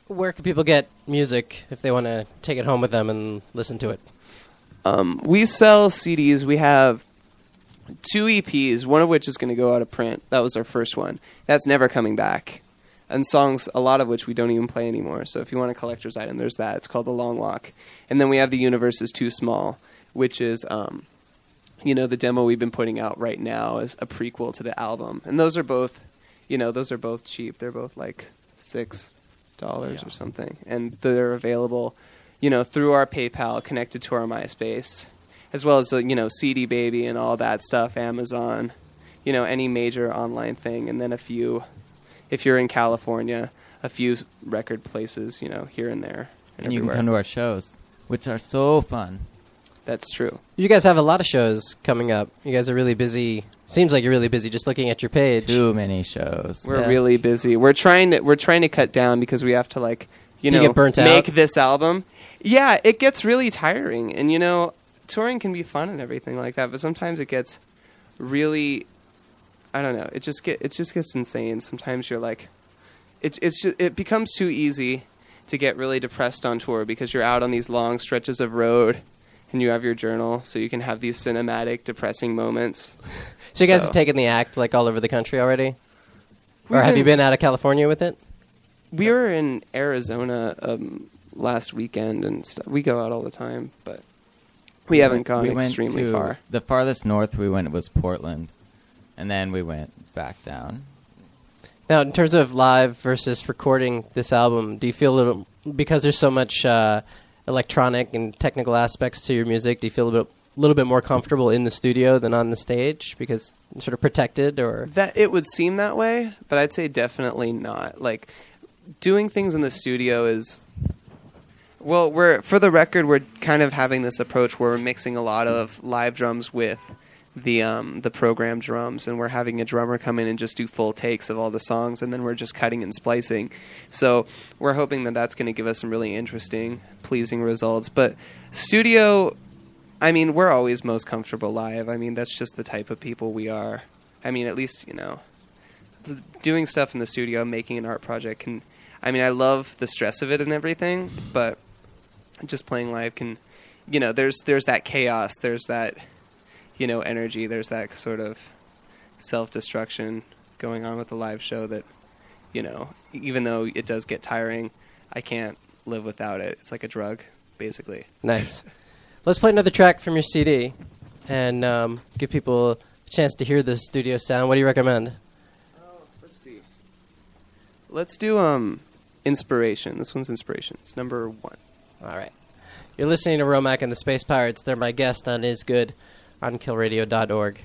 Where can people get music if they want to take it home with them and listen to it? We sell CDs. We have 2 EPs, one of which is going to go out of print. That was our first one. That's never coming back. And songs, a lot of which we don't even play anymore. So if you want a collector's item, there's that. It's called The Long Walk. And then we have The Universe is Too Small, which is, the demo we've been putting out right now is a prequel to the album. And those are both, cheap. They're both like $6 or something. And they're available, through our PayPal, connected to our MySpace, as well as, CD Baby and all that stuff, Amazon, any major online thing. And then a few, if you're in California, a few record places, here and there. And you can come to our shows, which are so fun. That's true. You guys have a lot of shows coming up. You guys are really busy. Seems like you're really busy just looking at your page. Too many shows. We're really busy. We're trying to cut down because we have to get burnt make out? this album. Yeah, it gets really tiring, and touring can be fun and everything like that, but sometimes it gets really, I don't know. It just gets insane. Sometimes you're like, it becomes too easy to get really depressed on tour because you're out on these long stretches of road. And you have your journal, so you can have these cinematic, depressing moments. So you guys have taken the act all over the country already? Or have you been out of California with it? We were in Arizona last weekend, and we go out all the time, but we haven't gone extremely far. The farthest north we went was Portland, and then we went back down. Now, in terms of live versus recording this album, do you feel because there's so much electronic and technical aspects to your music, do you feel a little bit more comfortable in the studio than on the stage because it's sort of protected? Or that it would seem that way, but I'd say definitely not. Like, doing things in the studio is, well, for the record, we're kind of having this approach where we're mixing a lot of live drums with the programmed drums, and we're having a drummer come in and just do full takes of all the songs, and then we're just cutting and splicing. So we're hoping that that's going to give us some really interesting, pleasing results. But studio, I mean, we're always most comfortable live. I mean, that's just the type of people we are. I mean, at least, doing stuff in the studio, making an art project I love the stress of it and everything, but just playing live can, there's that chaos, there's that energy, there's that sort of self-destruction going on with the live show that, even though it does get tiring, I can't live without it. It's like a drug, basically. Nice. Let's play another track from your CD and give people a chance to hear the studio sound. What do you recommend? Let's see. Let's do Inspiration. This one's Inspiration. It's number 1. All right. You're listening to Romac and the Space Pirates. They're my guest on Is Good on killradio.org.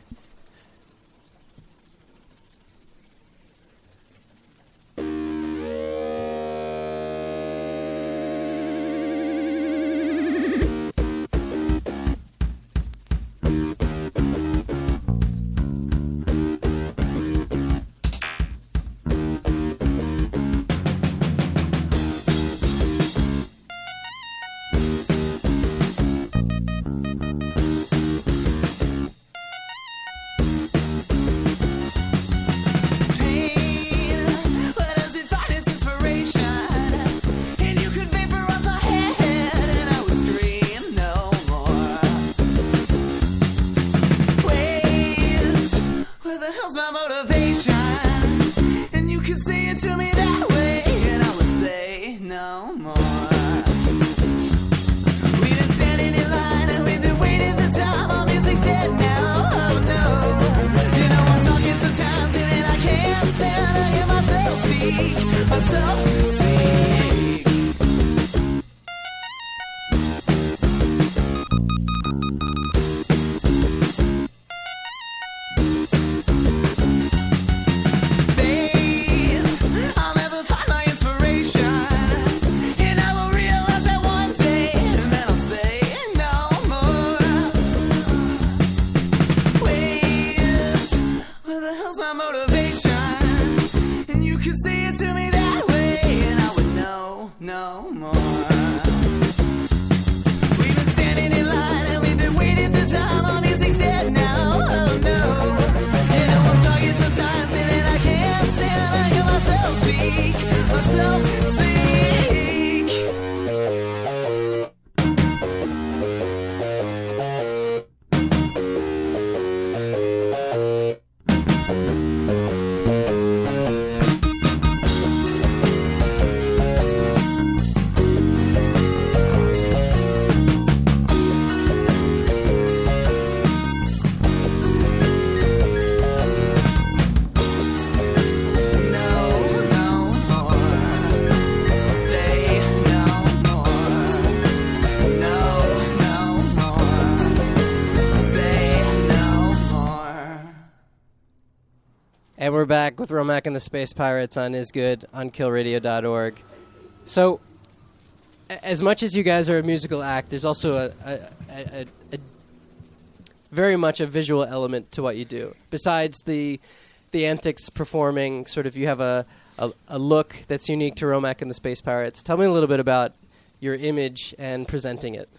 And we're back with Romac and the Space Pirates on Is Good on killradio.org. So, as much as you guys are a musical act, there's also a very much a visual element to what you do. Besides the antics performing, sort of you have a look that's unique to Romac and the Space Pirates. Tell me a little bit about your image and presenting it.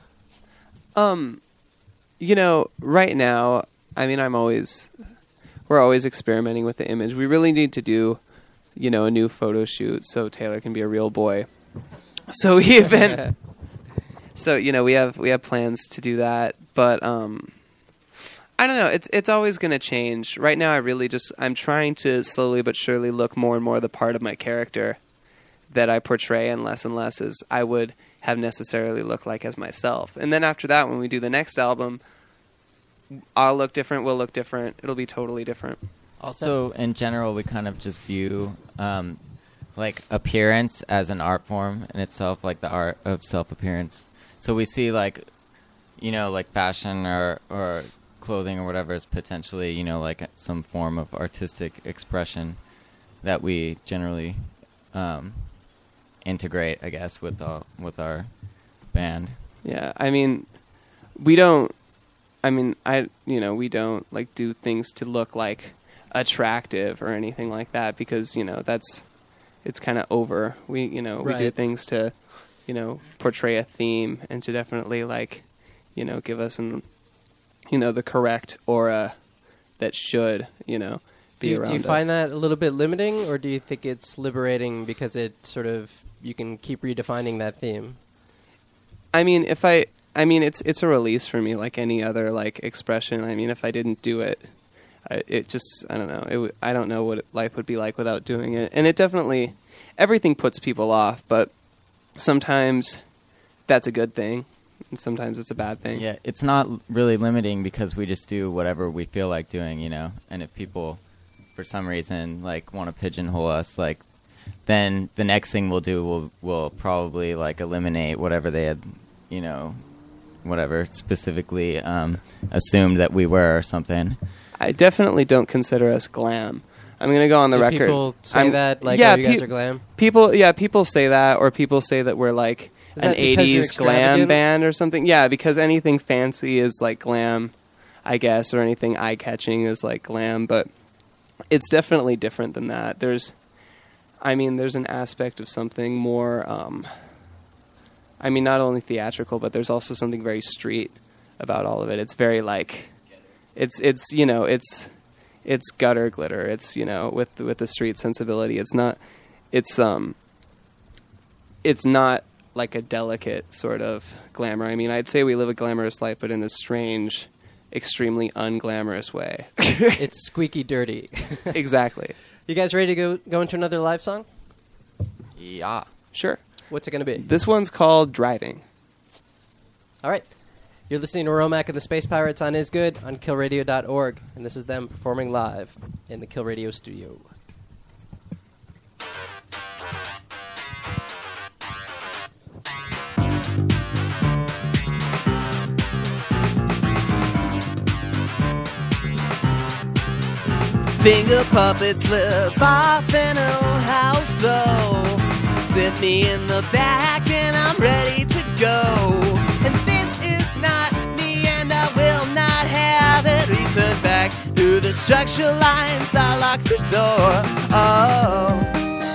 Right now, I mean, we're always experimenting with the image. We really need to do, a new photo shoot so Taylor can be a real boy. So we've been, we have plans to do that, but I don't know. It's always going to change. Right now, I'm trying to slowly but surely look more and more the part of my character that I portray, and less as I would have necessarily looked like as myself. And then after that, when we do the next album, I'll look different, we'll look different, it'll be totally different. Also, in general, we kind of just view appearance as an art form in itself, like the art of self-appearance. So we see fashion or clothing or whatever is potentially, some form of artistic expression that we generally integrate, I guess, with our band. Yeah, I mean, we don't do things to look like attractive or anything like that, because, it's kind of over. We do things to, portray a theme and to definitely give us the correct aura that should, be around us. Do you find that a little bit limiting, or do you think it's liberating because it sort of, you can keep redefining that theme? I mean, it's a release for me, like any other expression. I mean, if I didn't do it, I don't know. I don't know what life would be like without doing it. And it definitely, everything puts people off, but sometimes that's a good thing, and sometimes it's a bad thing. Yeah, it's not really limiting because we just do whatever we feel like doing, And if people, for some reason, want to pigeonhole us, then the next thing we'll do will probably eliminate whatever they had, whatever specifically assumed that we were or something. I definitely don't consider us glam. I'm going to go on the record. People say that? You guys are glam? People say that, or people say that we're an 80s glam band or something. Yeah, because anything fancy is glam, I guess, or anything eye-catching is glam, but it's definitely different than that. There's an aspect of something more, not only theatrical, but there's also something very street about all of it. It's very it's gutter glitter. It's, with the street sensibility. It's not like a delicate sort of glamour. I mean, I'd say we live a glamorous life, but in a strange, extremely unglamorous way. It's squeaky dirty. Exactly. You guys ready to go into another live song? Yeah. Sure. What's it going to be? This one's called Driving. All right. You're listening to Romac and the Space Pirates on Is Good on killradio.org, and this is them performing live in the Kill Radio studio. Finger puppets slip off in an old house, so sit me in the back and I'm ready to go. And this is not me and I will not have it. Return back through the structure lines, I lock the door. Oh.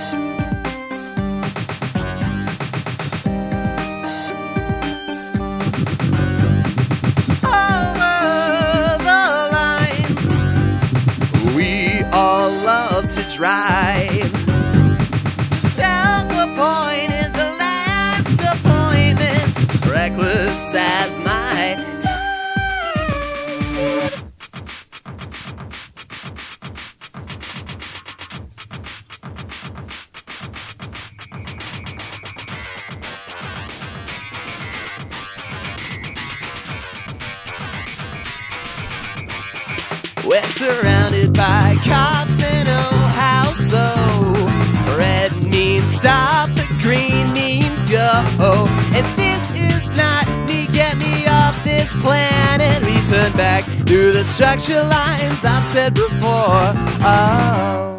All love to drive. Self-appointed, the last appointment, reckless as my time. We're surrounded by cops in a house, so red means stop, the green means go. And this is not me, get me off this its plan and return back through the structure lines I've said before. Oh.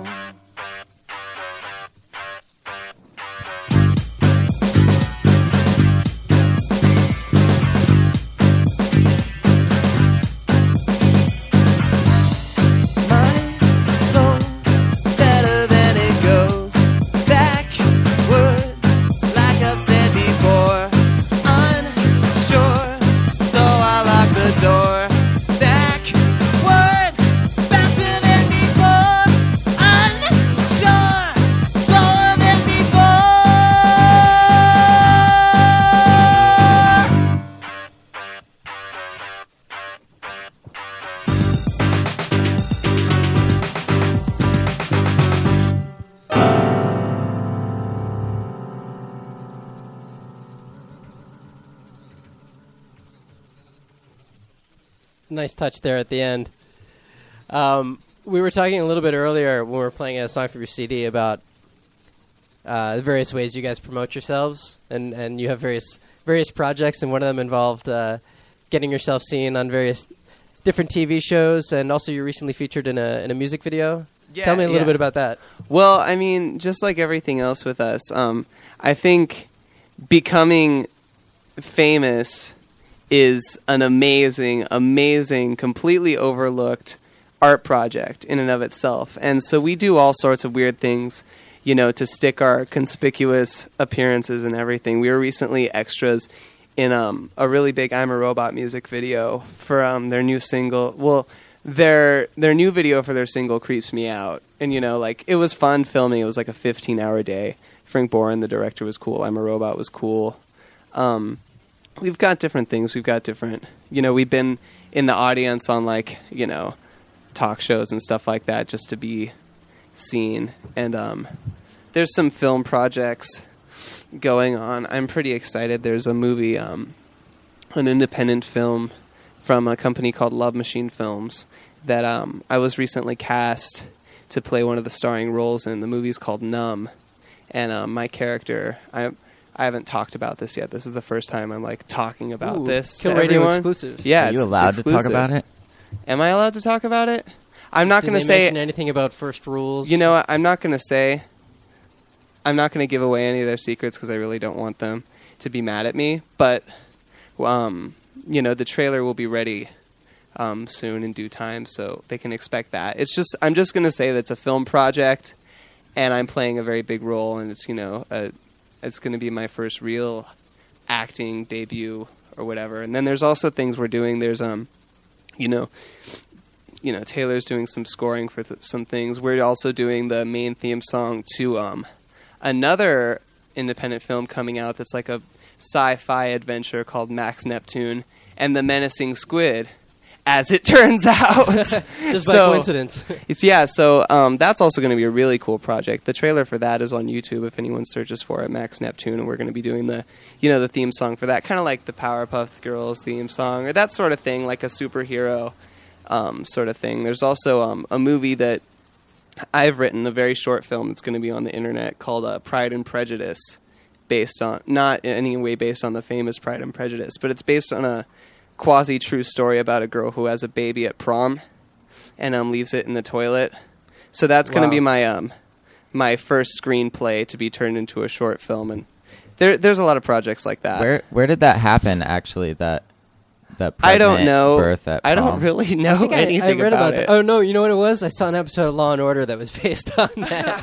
Nice touch there at the end. We were talking a little bit earlier when we were playing a song for your CD about the various ways you guys promote yourselves, and you have various projects, and one of them involved getting yourself seen on various different TV shows, and also you recently featured in a music video. Yeah, Tell me a little bit about that. Well, I mean, just like everything else with us, I think becoming famous is an amazing, completely overlooked art project in and of itself. And so we do all sorts of weird things, you know, to stick our conspicuous appearances and everything. We were recently extras in a really big I'm a Robot music video for their new single. Well, their new video for their single Creeps Me Out. And, you know, like, it was fun filming. It was like a 15-hour day. Frank Boren, the director, was cool. I'm a Robot was cool. We've got different things. We've got different, you know, we've been in the audience on, like, you know, talk shows and stuff like that just to be seen. And there's some film projects going on. I'm pretty excited. There's a movie, an independent film from a company called Love Machine Films that I was recently cast to play one of the starring roles in. The movie's called Numb. And my character, I haven't talked about this yet. This is the first time I'm, like, talking about this Kill to Radio everyone. exclusive. Yeah, Are you allowed to talk about it? Am I allowed to talk about it? I'm not going to Did they say mention anything about first rules? You know what? I'm not going to say. I'm not going to give away any of their secrets because I really don't want them to be mad at me. But, you know, the trailer will be ready soon in due time, so they can expect that. I'm just going to say that it's a film project, and I'm playing a very big role, and it's, you know, it's going to be my first real acting debut or whatever. And then there's also things we're doing. There's you know, Taylor's doing some scoring for some things. We're also doing the main theme song to another independent film coming out that's like a sci-fi adventure called Max Neptune and the Menacing Squid, as it turns out. Just by coincidence. So that's also going to be a really cool project. The trailer for that is on YouTube if anyone searches for it, Max Neptune, and we're going to be doing the theme song for that, kind of like the Powerpuff Girls theme song, or that sort of thing, like a superhero sort of thing. There's also a movie that I've written, a very short film that's going to be on the internet called Pride and Prejudice, based on, not in any way based on the famous Pride and Prejudice, but it's based on a quasi-true story about a girl who has a baby at prom and leaves it in the toilet. So that's going to be my first screenplay to be turned into a short film, and there's a lot of projects like that. Where did that happen, actually, that I don't know. Birth at prom? I don't really know anything I read about it. that. Oh no, you know what it was? I saw an episode of Law and Order that was based on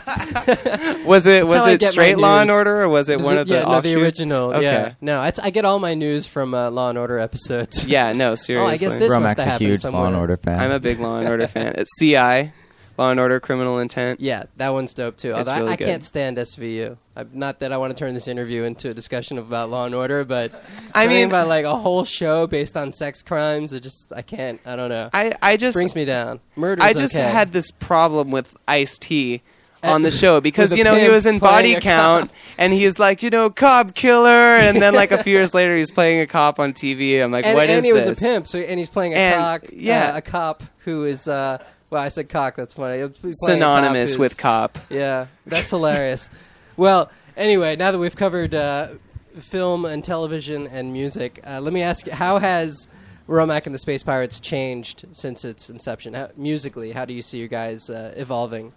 that. Was it how I get straight my Law and news. Order, or was it one of the the offshoots? original. Okay. Yeah, no, I get all my news from Law and Order episodes. Yeah, no, seriously. Oh, I guess this Romac's must have a happened huge somewhere. Law and Order fan. I'm a big Law and Order fan. It's CI, Law and Order Criminal Intent. Yeah, that one's dope too. It's Although really I good. can't stand SVU. Not that I want to turn this interview into a discussion about Law and Order, but I something mean- about like a whole show based on sex crimes. I can't. I don't know. I just brings me down. Murder's I just okay. had this problem with Ice-T on the show because, with a you know, he pimp was in playing Body a Count cop. and he's like, you know, cop killer, and then like a few years later he's playing a cop on TV. I'm like, and, what and is he this? was a pimp, and he's playing a And, cock. yeah. A cop who is. Well, I said cock. That's funny. He's playing a cop Synonymous who's- with cop. Yeah, that's hilarious. Well, anyway, now that we've covered film and television and music, let me ask you: how has Romac and the Space Pirates changed since its inception? Musically, how do you see you guys evolving?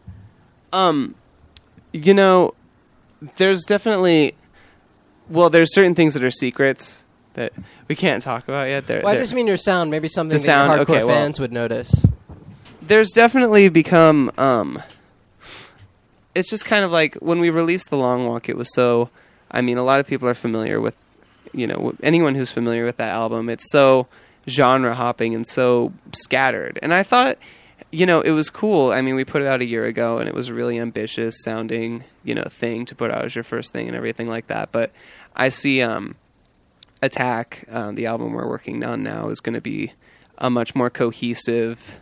You know, there's definitely, there's certain things that are secrets that we can't talk about yet. I just mean your sound. Maybe something The sound, that your hardcore okay, well, fans would notice. There's definitely become, it's just kind of like when we released The Long Walk, it was so, I mean, a lot of people are familiar with, you know, anyone who's familiar with that album, it's so genre hopping and so scattered. And I thought, you know, it was cool. I mean, we put it out a year ago, and it was a really ambitious sounding, you know, thing to put out as your first thing and everything like that. But I see Attack, the album we're working on now, is going to be a much more cohesive,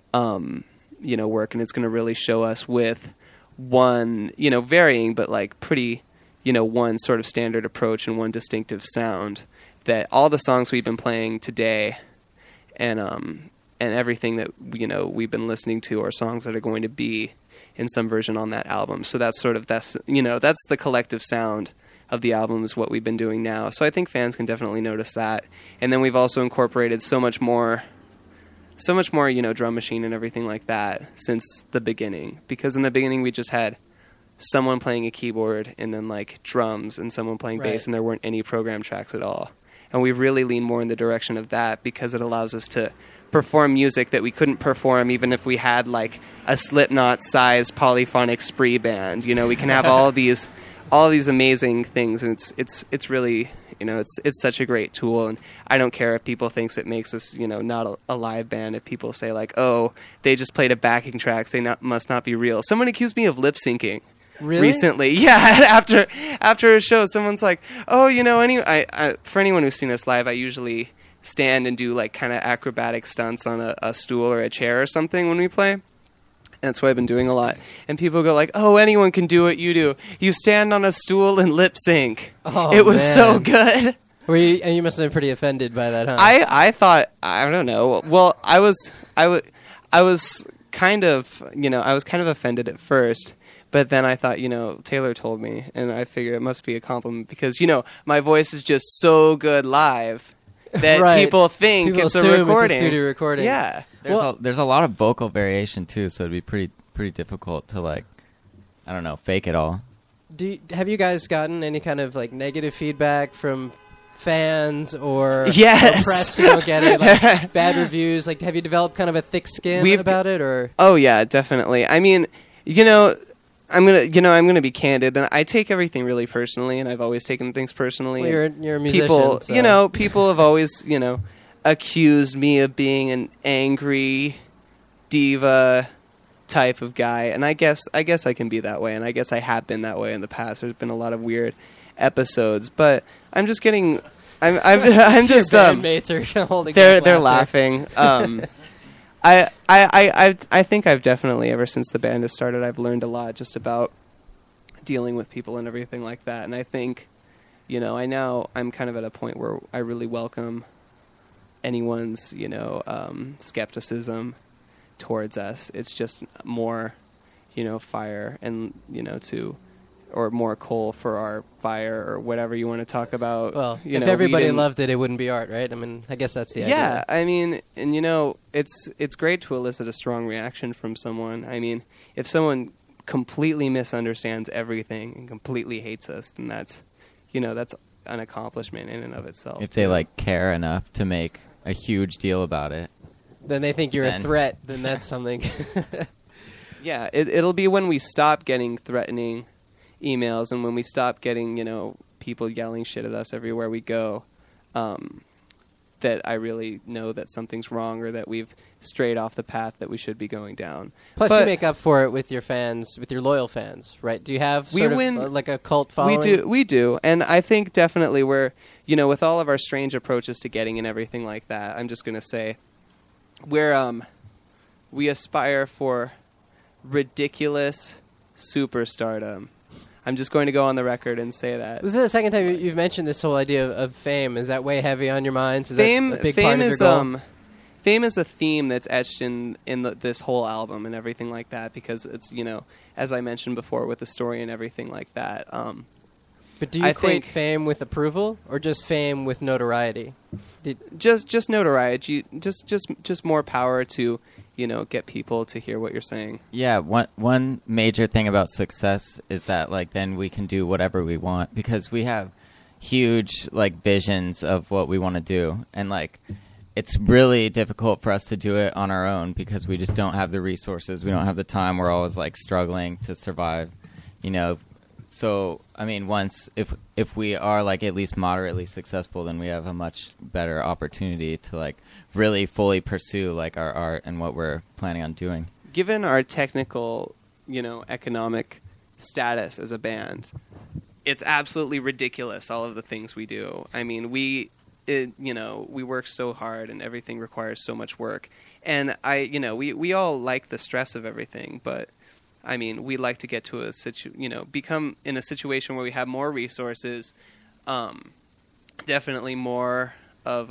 you know, work, and it's going to really show us with one, you know, varying, but like pretty, you know, one sort of standard approach and one distinctive sound, that all the songs we've been playing today and everything that, you know, we've been listening to are songs that are going to be in some version on that album. So that's you know, that's the collective sound of the album, is what we've been doing now. So I think fans can definitely notice that. And then we've also incorporated so much more, you know, drum machine and everything like that since the beginning. Because in the beginning we just had someone playing a keyboard and then like drums and someone playing bass, and there weren't any program tracks at all. And we really lean more in the direction of that because it allows us to perform music that we couldn't perform even if we had like a Slipknot-sized polyphonic spree band. You know, we can have all these amazing things, and it's really, you know, it's such a great tool. And I don't care if people thinks it makes us, you know, not a live band. If people say like, oh, they just played a backing track, they must not be real. Someone accused me of lip syncing. Really? Recently, yeah. After a show, someone's like, "Oh, you know, for anyone who's seen us live, I usually stand and do like kind of acrobatic stunts on a stool or a chair or something when we play. And that's what I've been doing a lot. And people go like, "Oh, anyone can do what you do. You stand on a stool and lip sync." Oh, it was man. so good. And you must have been pretty offended by that, huh? I thought, I don't know. Well, I was kind of, you know, I was kind of offended at first. But then I thought, you know, Taylor told me, and I figured it must be a compliment because, you know, my voice is just so good live that right. people think it's a recording. It's a studio recording. Yeah. There's a lot of vocal variation too, so it'd be pretty difficult to like, I don't know, fake it all. Have you guys gotten any kind of like negative feedback from fans or yes. press who don't get it, like bad reviews? Like, have you developed kind of a thick skin about it, or? Oh yeah, definitely. I mean, you know, I'm gonna be candid, and I take everything really personally, and I've always taken things personally. Well, you're a musician. People, so. you know, people have always, you know, accused me of being an angry diva type of guy, and I guess I can be that way, and I guess I have been that way in the past. There's been a lot of weird episodes, but I'm just getting, I'm just Your bandmates are holding. They're laughing. I think I've definitely, ever since the band has started, I've learned a lot just about dealing with people and everything like that. And I think, you know, I'm kind of at a point where I really welcome anyone's, you know, skepticism towards us. It's just more, you know, fire and, you know, or more coal for our fire, or whatever you want to talk about. Well, you if know, everybody loved it, it wouldn't be art, right? I mean, I guess that's the idea. Yeah, I mean, and you know, it's great to elicit a strong reaction from someone. I mean, if someone completely misunderstands everything and completely hates us, then that's, you know, that's an accomplishment in and of itself. If they like care enough to make a huge deal about it, then they think you're a threat. Then that's something. Yeah, it'll be when we stop getting threatening emails and when we stop getting, you know, people yelling shit at us everywhere we go, that I really know that something's wrong, or that we've strayed off the path that we should be going down. Plus, you make up for it with your fans, with your loyal fans, right? Do you have like a cult following? We do, and I think definitely we're, you know, with all of our strange approaches to getting and everything like that, I'm just going to say we aspire for ridiculous superstardom. I'm just going to go on the record and say that. Was this the second time you've mentioned this whole idea of fame? Is that way heavy on your minds? Is fame, that a big fame part of your goal? Fame is a theme that's etched in this whole album and everything like that, because it's, you know, as I mentioned before with the story and everything like that. But do you I equate think fame with approval or just fame with notoriety? just notoriety, just more power to, get people to hear what you're saying. Yeah, one major thing about success is that like then we can do whatever we want because we have huge like visions of what we want to do, and like it's really difficult for us to do it on our own because we just don't have the resources, we don't have the time, we're always like struggling to survive, So, I mean, if we are like at least moderately successful, then we have a much better opportunity to like really fully pursue like our art and what we're planning on doing. Given our technical, economic status as a band, it's absolutely ridiculous all of the things we do. I mean, we work so hard and everything requires so much work. And we all like the stress of everything, but I mean, we'd like to get to become in a situation where we have more resources, definitely more of,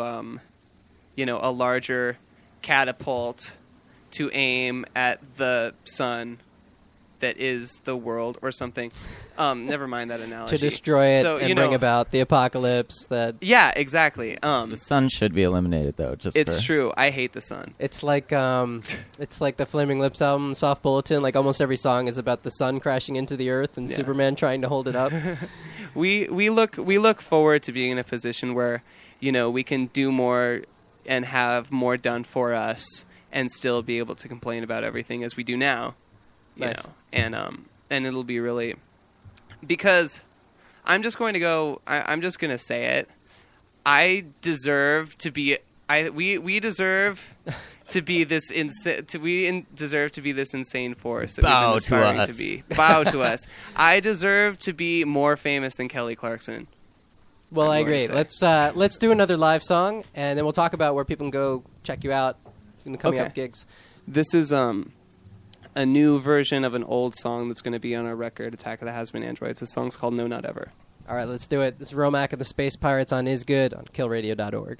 a larger catapult to aim at the sun that is the world or something. Never mind that analogy. To destroy it and bring about the apocalypse. Yeah, exactly. The sun should be eliminated, though. It's true. I hate the sun. It's like the Flaming Lips album, Soft Bulletin. Like almost every song is about the sun crashing into the earth and Superman trying to hold it up. We look forward to being in a position where we can do more and have more done for us and still be able to complain about everything as we do now. Nice. And it'll be really, because I'm just going to go. I'm just going to say it. I deserve to be. We deserve to be this deserve to be this insane force that Bow we've been aspiring to us. to be. Bow to us. I deserve to be more famous than Kelly Clarkson. Well, I I'm going agree. to Let's do another live song, and then we'll talk about where people can go check you out in the coming up gigs. This is a new version of an old song that's going to be on our record, Attack of the Has-Been Androids. This song's called No Not Ever. All right, let's do it. This is Romac and the Space Pirates on Is Good on killradio.org.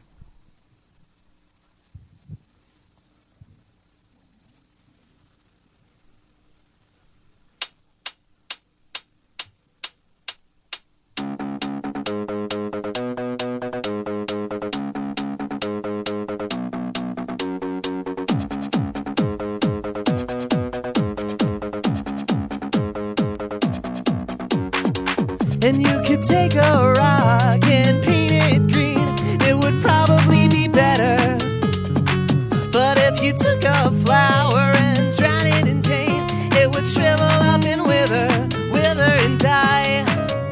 And you could take a rock and paint it green, it would probably be better. But if you took a flower and drowned it in paint, it would shrivel up and wither and die.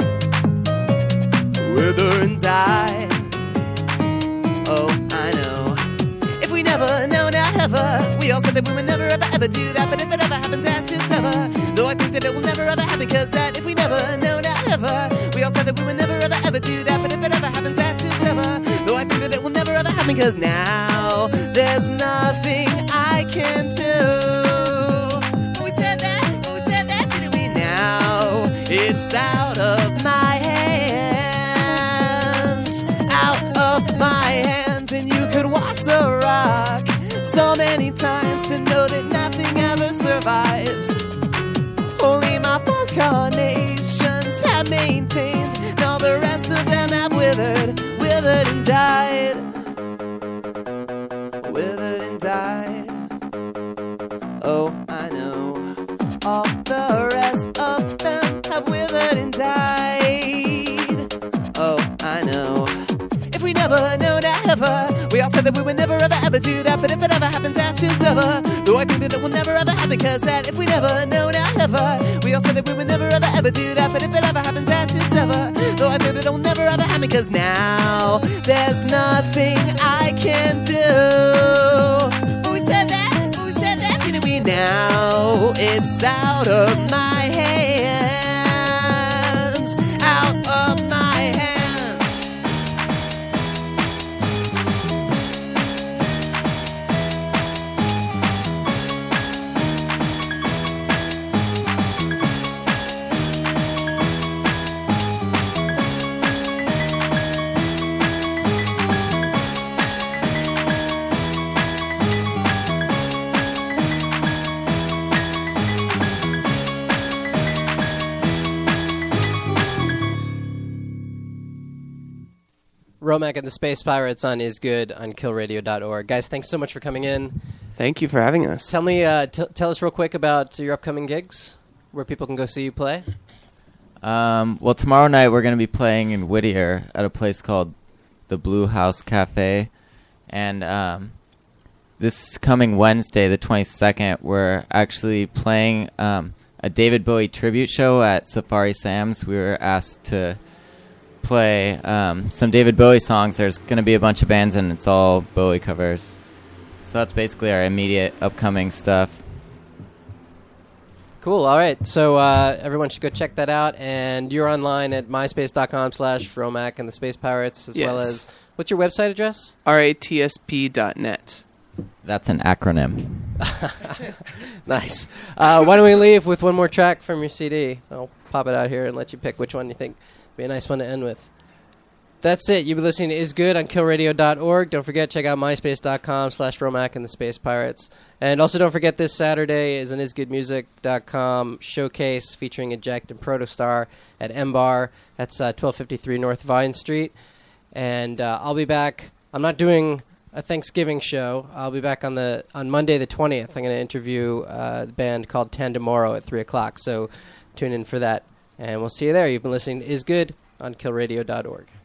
Wither and die. Oh, I know. If we never, no, not ever. We all said that we would never, ever do that. But if it ever happens, that's just ever. Though I think that it will never, ever happen. Cause that if we never, no, not ever. We all said that we would never, ever do that. But if it ever happens, that's just ever. Though I think that it will never, ever happen. Cause now there's nothing I can do. We said that, didn't we? Now it's out of my hands. Out of my hands. And you could wash the rock so many times to know that nothing ever survives. Only my false carnations have maintained, and all the rest of them have withered and died. Withered and died. Oh, I know. All the rest of them have withered and died. Oh, I know. If we never, no, not ever. We all said that we would never, ever do that. But if it ever happens, that's just ever. Though I think that it will never, ever happen. Cause that if we never, no, not ever. We all said that we would never, ever do that. But if it ever happens, that's just ever. Though I think that it will never, ever happen. Cause now there's nothing I can do. We said that, didn't we? Now it's out of my hands. Out of my hands. Romac and the Space Pirates on Is Good on killradio.org. Guys, thanks so much for coming in. Thank you for having us. Tell me, tell us real quick about your upcoming gigs, where people can go see you play. Well, tomorrow night we're going to be playing in Whittier at a place called the Blue House Cafe. And this coming Wednesday, the 22nd, we're actually playing a David Bowie tribute show at Safari Sam's. We were asked to play some David Bowie songs. There's going to be a bunch of bands, and it's all Bowie covers. So that's basically our immediate upcoming stuff. Cool. All right. So everyone should go check that out. And you're online at myspace.com/Romac and the Space Pirates, as well as, what's your website address? ratsp.net. That's an acronym. Nice. Why don't we leave with one more track from your CD? I'll pop it out here and let you pick which one you think would be a nice one to end with. That's it. You've been listening to Is Good on killradio.org. Don't forget, check out myspace.com/Romac and the Space Pirates. And also don't forget, this Saturday is an isgoodmusic.com showcase featuring Eject and Protostar at M-Bar. That's 1253 North Vine Street. And I'll be back. I'm not doing a Thanksgiving show. I'll be back on Monday the 20th. I'm going to interview the band called Tandemoro at 3 o'clock. So tune in for that. And we'll see you there. You've been listening to Is Good on killradio.org.